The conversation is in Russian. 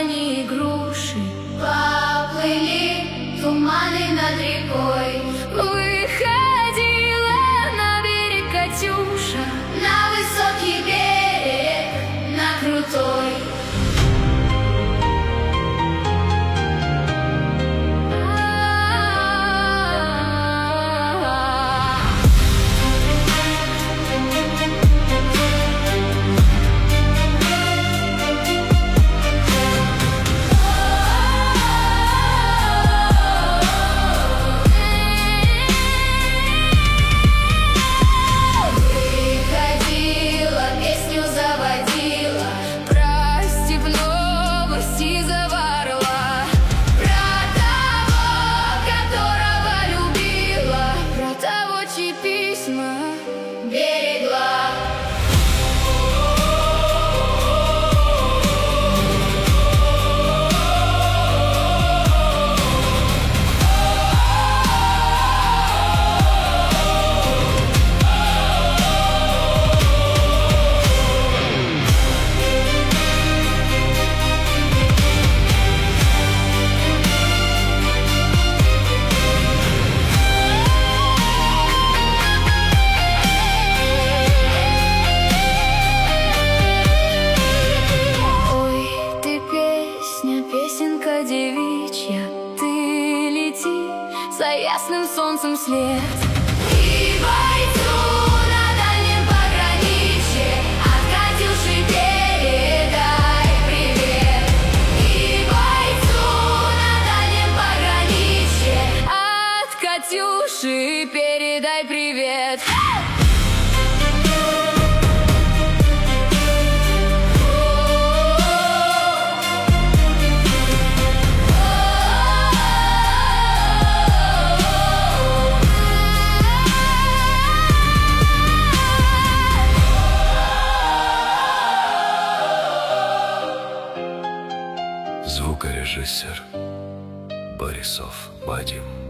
яблони и груши. Поплыли туманы над рекой. Выходила на берег Катюша, на высокий берег, на крутой. Берегла. Песенка девичья, ты лети за ясным солнцем вслед. И бойцу на дальнем пограничье от Катюши передай привет. И бойцу на дальнем пограничье от Катюши передай привет. Звукорежиссер Борисов Вадим.